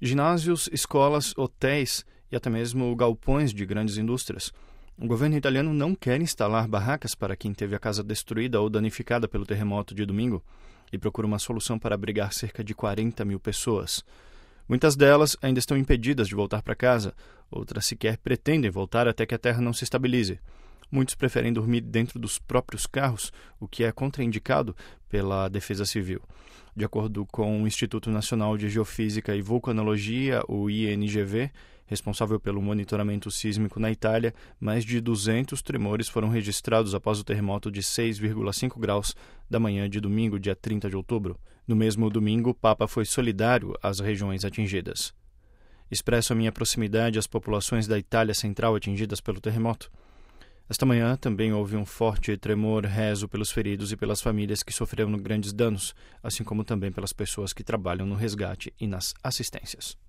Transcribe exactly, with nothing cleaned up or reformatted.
ginásios, escolas, hotéis e até mesmo galpões de grandes indústrias. O governo italiano não quer instalar barracas para quem teve a casa destruída ou danificada pelo terremoto de domingo e procura uma solução para abrigar cerca de quarenta mil pessoas. Muitas delas ainda estão impedidas de voltar para casa, outras sequer pretendem voltar até que a terra não se estabilize. Muitos preferem dormir dentro dos próprios carros, o que é contraindicado pela Defesa Civil. De acordo com o Instituto Nacional de Geofísica e Vulcanologia, o I N G V, responsável pelo monitoramento sísmico na Itália, mais de duzentos tremores foram registrados após o terremoto de seis vírgula cinco graus da manhã de domingo, dia trinta de outubro. No mesmo domingo, o Papa foi solidário às regiões atingidas. Expresso a minha proximidade às populações da Itália Central atingidas pelo terremoto. Esta manhã também houve um forte tremor, rezo pelos feridos e pelas famílias que sofreram grandes danos, assim como também pelas pessoas que trabalham no resgate e nas assistências.